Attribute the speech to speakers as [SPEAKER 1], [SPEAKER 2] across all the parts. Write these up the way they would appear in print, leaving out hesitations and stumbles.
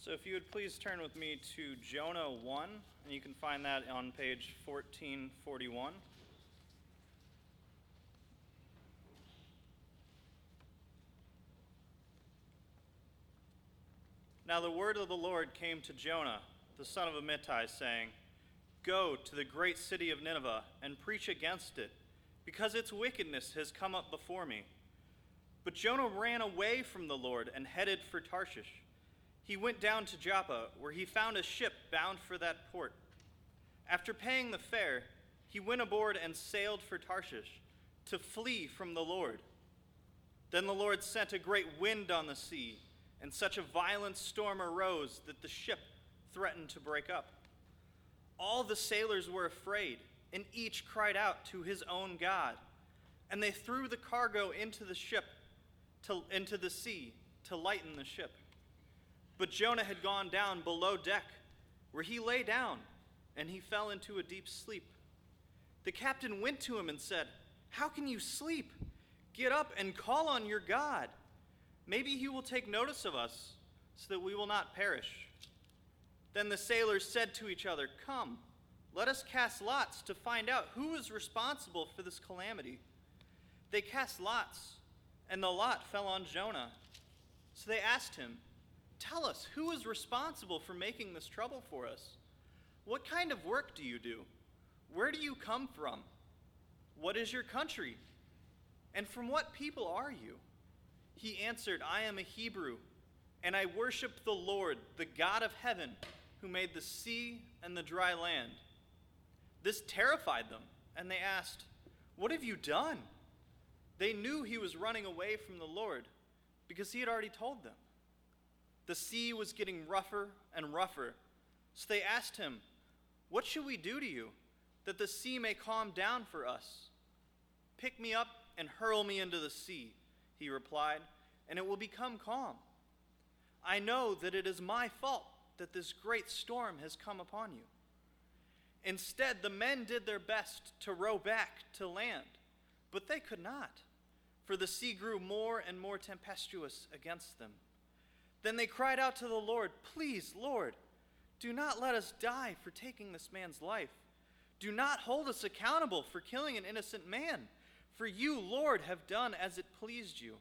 [SPEAKER 1] So if you would please turn with me to Jonah 1, and you can find that on page 1441. Now the word of the Lord came to Jonah, the son of Amittai, saying, "Go to the great city of Nineveh and preach against it, because its wickedness has come up before me." But Jonah ran away from the Lord and headed for Tarshish. He went down to Joppa, where he found a ship bound for that port. After paying the fare, he went aboard and sailed for Tarshish to flee from the Lord. Then the Lord sent a great wind on the sea, and such a violent storm arose that the ship threatened to break up. All the sailors were afraid, and each cried out to his own God. And they threw the cargo into the sea to lighten the ship. But Jonah had gone down below deck, where he lay down, and he fell into a deep sleep. The captain went to him and said, "How can you sleep? Get up and call on your God. Maybe he will take notice of us, so that we will not perish." Then the sailors said to each other, "Come, let us cast lots to find out who is responsible for this calamity." They cast lots, and the lot fell on Jonah. So they asked him, "Tell us, who is responsible for making this trouble for us? What kind of work do you do? Where do you come from? What is your country? And from what people are you?" He answered, "I am a Hebrew, and I worship the Lord, the God of heaven, who made the sea and the dry land." This terrified them, and they asked, "What have you done?" They knew he was running away from the Lord, because he had already told them. The sea was getting rougher and rougher, so they asked him, "What should we do to you, that the sea may calm down for us?" "Pick me up and hurl me into the sea," he replied, "and it will become calm. I know that it is my fault that this great storm has come upon you." Instead, the men did their best to row back to land, but they could not, for the sea grew more and more tempestuous against them. Then they cried out to the Lord, "Please, Lord, do not let us die for taking this man's life. Do not hold us accountable for killing an innocent man, for you, Lord, have done as it pleased you."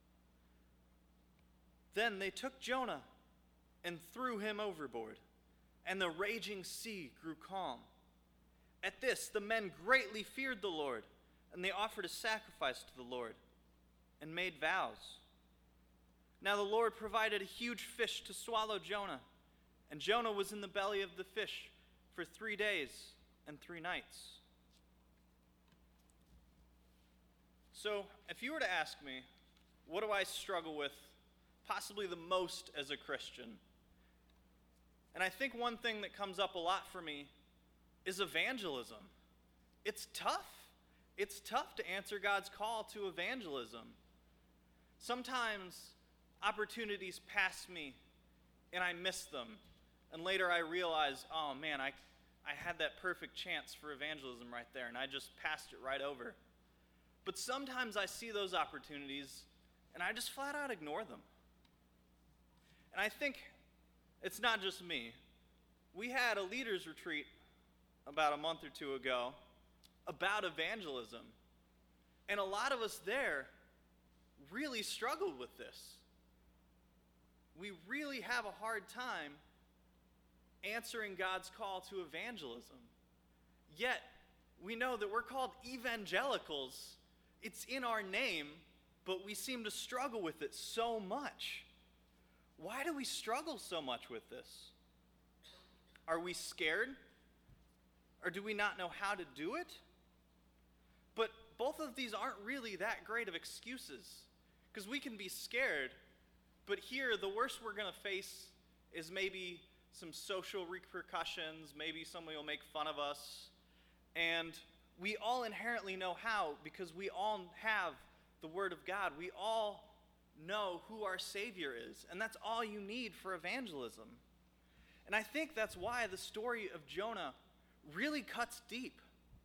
[SPEAKER 1] Then they took Jonah and threw him overboard, and the raging sea grew calm. At this, the men greatly feared the Lord, and they offered a sacrifice to the Lord and made vows. Now the Lord provided a huge fish to swallow Jonah, and Jonah was in the belly of the fish for 3 days and 3 nights. So, if you were to ask me, what do I struggle with possibly the most as a Christian? And I think one thing that comes up a lot for me is evangelism. It's tough. It's tough to answer God's call to evangelism. Sometimes opportunities pass me and I miss them. And later I realize, oh man, I had that perfect chance for evangelism right there and I just passed it right over. But sometimes I see those opportunities and I just flat out ignore them. And I think it's not just me. We had a leaders retreat about a month or two ago about evangelism. And a lot of us there really struggled with this. We really have a hard time answering God's call to evangelism. Yet, we know that we're called evangelicals. It's in our name, but we seem to struggle with it so much. Why do we struggle so much with this? Are we scared? Or do we not know how to do it? But both of these aren't really that great of excuses, because we can be scared, but here the worst we're going to face is maybe some social repercussions, maybe somebody will make fun of us, and we all inherently know how, because we all have the Word of God. We all know who our Savior is, and that's all you need for evangelism. And I think that's why the story of Jonah really cuts deep.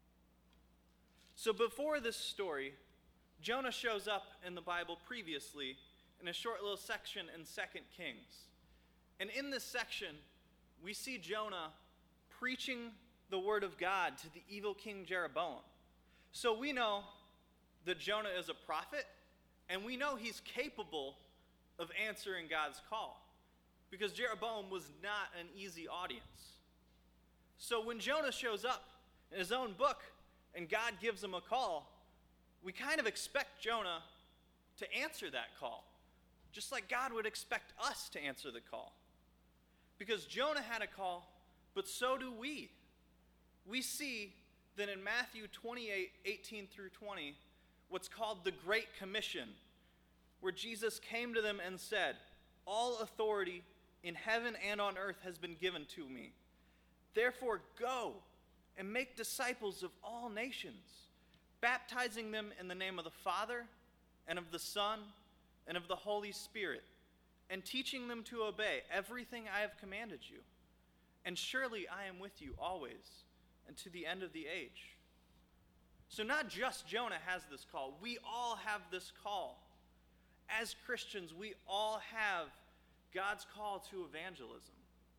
[SPEAKER 1] So before this story, Jonah shows up in the Bible previously in a short little section in 2 Kings. And in this section, we see Jonah preaching the word of God to the evil king Jeroboam. So we know that Jonah is a prophet, and we know he's capable of answering God's call, because Jeroboam was not an easy audience. So when Jonah shows up in his own book and God gives him a call, we kind of expect Jonah to answer that call, just like God would expect us to answer the call. Because Jonah had a call, but so do we. We see that in Matthew 28:18 through 20, what's called the Great Commission, where Jesus came to them and said, "All authority in heaven and on earth has been given to me. Therefore go and make disciples of all nations, baptizing them in the name of the Father and of the Son and of the Holy Spirit, and teaching them to obey everything I have commanded you. And surely I am with you always and to the end of the age." So not just Jonah has this call. We all have this call. As Christians, we all have God's call to evangelism.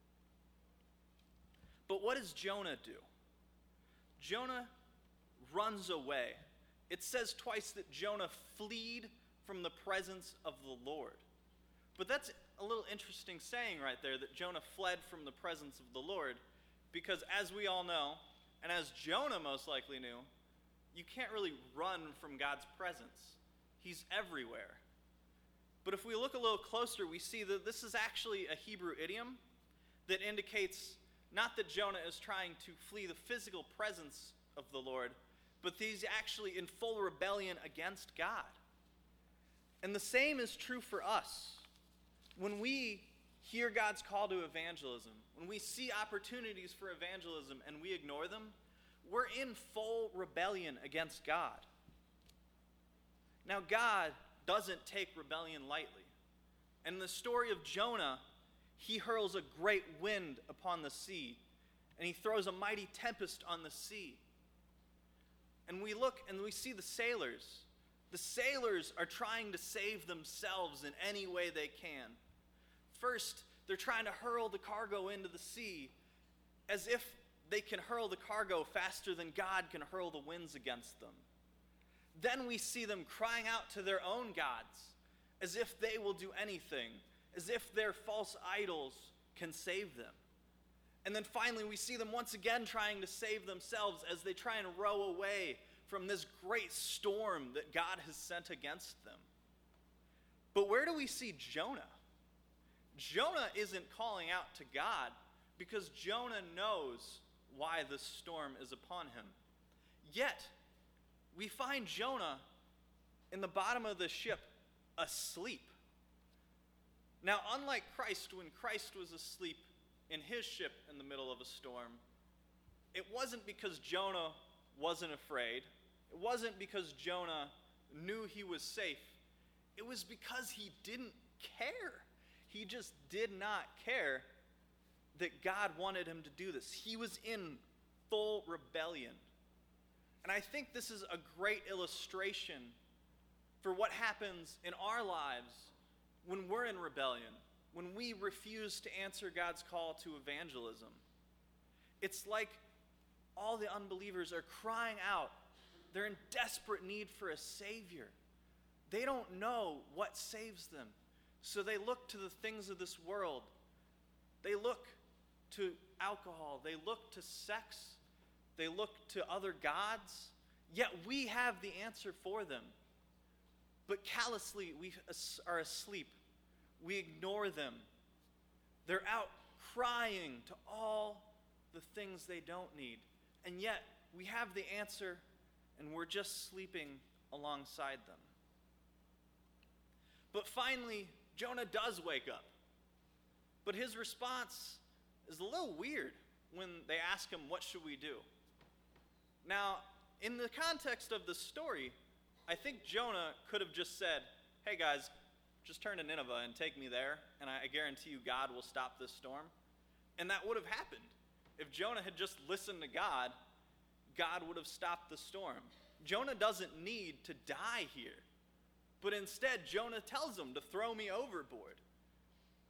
[SPEAKER 1] But what does Jonah do? Jonah runs away. It says twice that Jonah fled from the presence of the Lord. But that's a little interesting saying right there, that Jonah fled from the presence of the Lord, because as we all know, and as Jonah most likely knew, you can't really run from God's presence. He's everywhere. But if we look a little closer, we see that this is actually a Hebrew idiom that indicates not that Jonah is trying to flee the physical presence of the Lord, but that he's actually in full rebellion against God. And the same is true for us. When we hear God's call to evangelism, when we see opportunities for evangelism and we ignore them, we're in full rebellion against God. Now, God doesn't take rebellion lightly. And in the story of Jonah, he hurls a great wind upon the sea, and he throws a mighty tempest on the sea. And we look and we see the sailors. The sailors are trying to save themselves in any way they can. First, they're trying to hurl the cargo into the sea, as if they can hurl the cargo faster than God can hurl the winds against them. Then we see them crying out to their own gods, as if they will do anything, as if their false idols can save them. And then finally we see them once again trying to save themselves as they try and row away from this great storm that God has sent against them. But where do we see Jonah? Jonah isn't calling out to God because Jonah knows why this storm is upon him. Yet, we find Jonah in the bottom of the ship asleep. Now, unlike Christ, when Christ was asleep in his ship in the middle of a storm, it wasn't because Jonah wasn't afraid. It wasn't because Jonah knew he was safe. It was because he didn't care. He just did not care that God wanted him to do this. He was in full rebellion. And I think this is a great illustration for what happens in our lives when we're in rebellion, when we refuse to answer God's call to evangelism. It's like all the unbelievers are crying out. They're in desperate need for a Savior. They don't know what saves them, so they look to the things of this world. They look to alcohol. They look to sex. They look to other gods. Yet we have the answer for them. But callously, we are asleep. We ignore them. They're out crying to all the things they don't need. And yet, we have the answer, and we're just sleeping alongside them. But finally, Jonah does wake up. But his response is a little weird when they ask him, "What should we do?" Now, in the context of the story, I think Jonah could have just said, "Hey guys, just turn to Nineveh and take me there, and I guarantee you God will stop this storm." And that would have happened. If Jonah had just listened to God, God would have stopped the storm. Jonah doesn't need to die here. But instead, Jonah tells him to throw me overboard.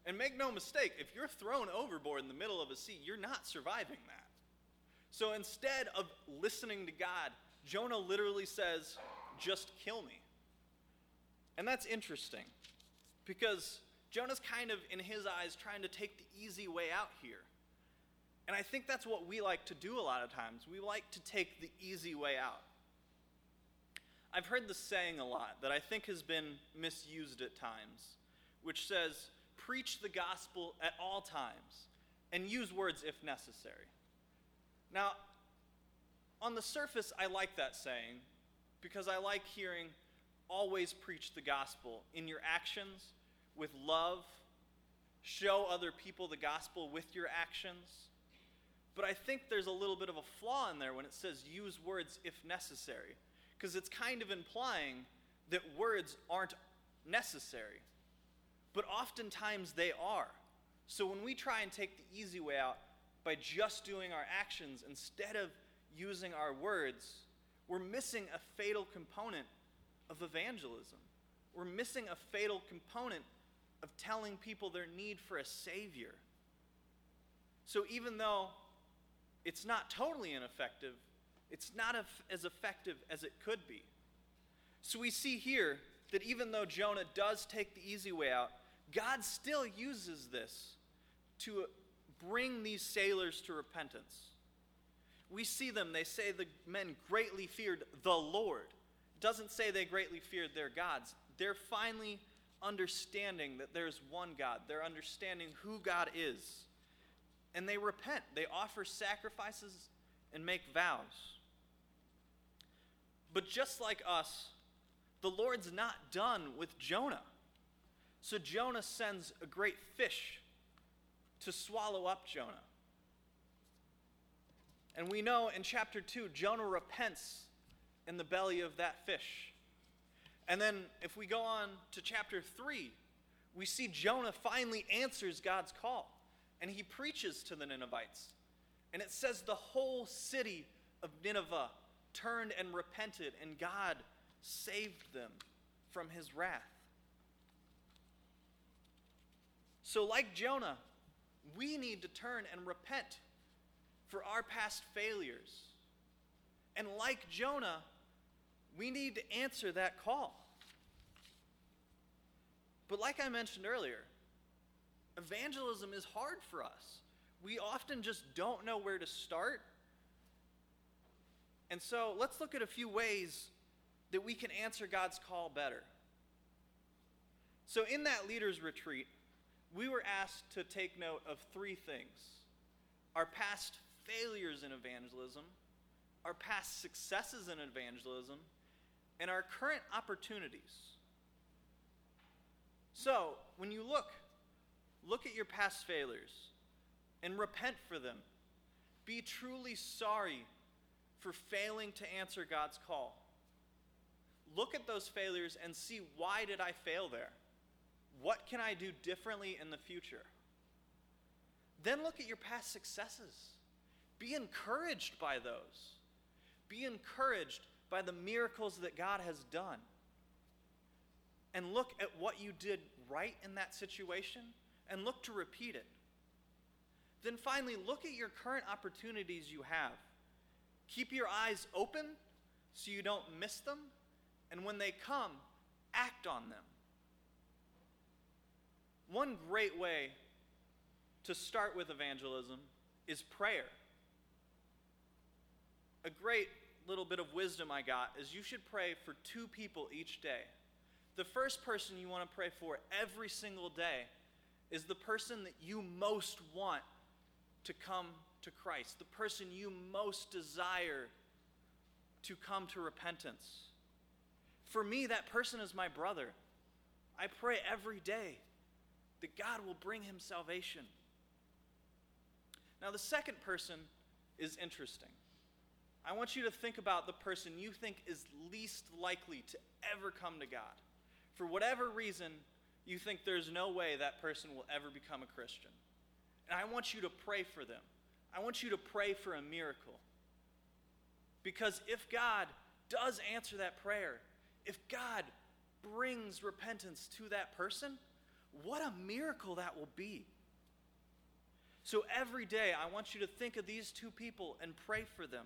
[SPEAKER 1] And make no mistake, if you're thrown overboard in the middle of a sea, you're not surviving that. So instead of listening to God, Jonah literally says, just kill me. And that's interesting, because Jonah's kind of, in his eyes, trying to take the easy way out here. And I think that's what we like to do a lot of times. We like to take the easy way out. I've heard this saying a lot that I think has been misused at times, which says, preach the gospel at all times and use words if necessary. Now, on the surface, I like that saying because I like hearing always preach the gospel in your actions, with love, show other people the gospel with your actions. But I think there's a little bit of a flaw in there when it says use words if necessary, because it's kind of implying that words aren't necessary. But oftentimes they are. So when we try and take the easy way out by just doing our actions instead of using our words, we're missing a fatal component of evangelism. We're missing a fatal component of telling people their need for a Savior. So even though it's not totally ineffective, it's not as effective as it could be. So we see here that even though Jonah does take the easy way out, God still uses this to bring these sailors to repentance. We see them, they say the men greatly feared the Lord. It doesn't say they greatly feared their gods. They're finally understanding that there's one God. They're understanding who God is. And they repent. They offer sacrifices and make vows. But just like us, the Lord's not done with Jonah. So Jonah sends a great fish to swallow up Jonah. And we know in chapter 2, Jonah repents in the belly of that fish. And then if we go on to chapter 3, we see Jonah finally answers God's call. And he preaches to the Ninevites. And it says the whole city of Nineveh turned and repented, and God saved them from his wrath. So like Jonah, we need to turn and repent for our past failures. And like Jonah, we need to answer that call. But like I mentioned earlier, evangelism is hard for us. We often just don't know where to start. And so let's look at a few ways that we can answer God's call better. So in that leaders retreat, we were asked to take note of three things: our past failures in evangelism, our past successes in evangelism, and our current opportunities. So, when you look at your past failures and repent for them. Be truly sorry for failing to answer God's call. Look at those failures and see, why did I fail there? What can I do differently in the future? Then look at your past successes. Be encouraged by those. Be encouraged by the miracles that God has done. And look at what you did right in that situation and look to repeat it. Then finally, look at your current opportunities you have. Keep your eyes open so you don't miss them. And when they come, act on them. One great way to start with evangelism is prayer. A great little bit of wisdom I got is you should pray for 2 people each day. The first person you want to pray for every single day is the person that you most want to come to Christ, the person you most desire to come to repentance. For me, that person is my brother. I pray every day that God will bring him salvation. Now, the second person is interesting. I want you to think about the person you think is least likely to ever come to God. For whatever reason, you think there's no way that person will ever become a Christian. And I want you to pray for them. I want you to pray for a miracle. Because if God does answer that prayer, if God brings repentance to that person, what a miracle that will be. So every day, I want you to think of these two people and pray for them.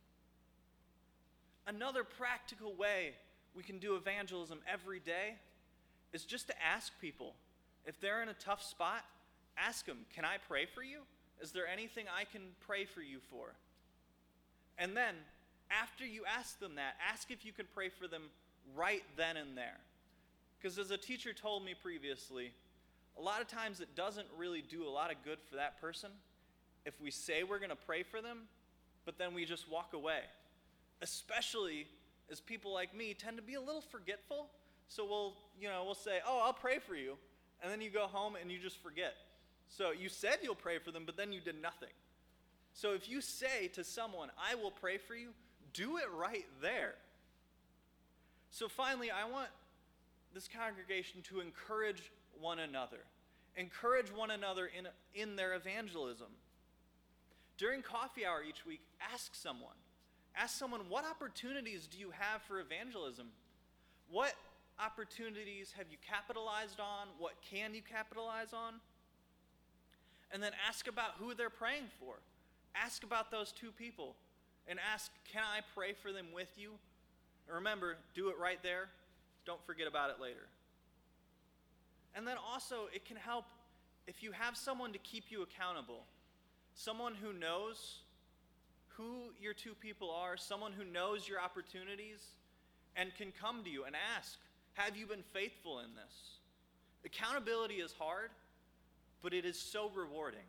[SPEAKER 1] Another practical way we can do evangelism every day is just to ask people. If they're in a tough spot, ask them, can I pray for you? Is there anything I can pray for you for? And then, after you ask them that, ask if you can pray for them right then and there. Because as a teacher told me previously, a lot of times it doesn't really do a lot of good for that person if we say we're going to pray for them, but then we just walk away. Especially as people like me tend to be a little forgetful. So we'll say, oh, I'll pray for you. And then you go home and you just forget. So you said you'll pray for them, but then you did nothing. So if you say to someone, I will pray for you, do it right there. So finally, I want this congregation to encourage one another. Encourage one another in their evangelism. During coffee hour each week, ask someone, what opportunities do you have for evangelism? What opportunities have you capitalized on? What can you capitalize on? And then ask about who they're praying for. Ask about those two people. And ask, can I pray for them with you? And remember, do it right there. Don't forget about it later. And then also, it can help if you have someone to keep you accountable. Someone who knows who your two people are, someone who knows your opportunities, and can come to you and ask, have you been faithful in this? Accountability is hard, but it is so rewarding.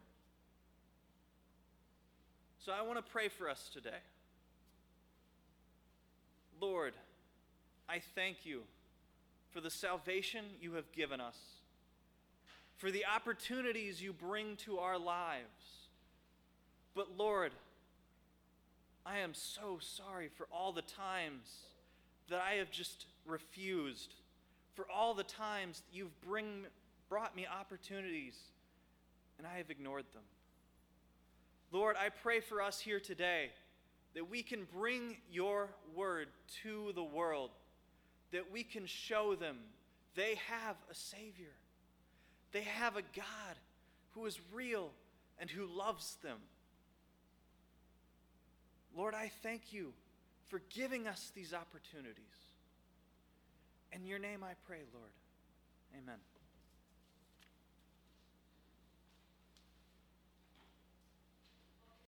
[SPEAKER 1] So I want to pray for us today. Lord, I thank you for the salvation you have given us, for the opportunities you bring to our lives. But Lord, I am so sorry for all the times that I have just refused, for all the times that you've brought me opportunities and I have ignored them. Lord, I pray for us here today that we can bring your word to the world, that we can show them they have a Savior. They have a God who is real and who loves them. Lord, I thank you for giving us these opportunities. In your name I pray, Lord. Amen.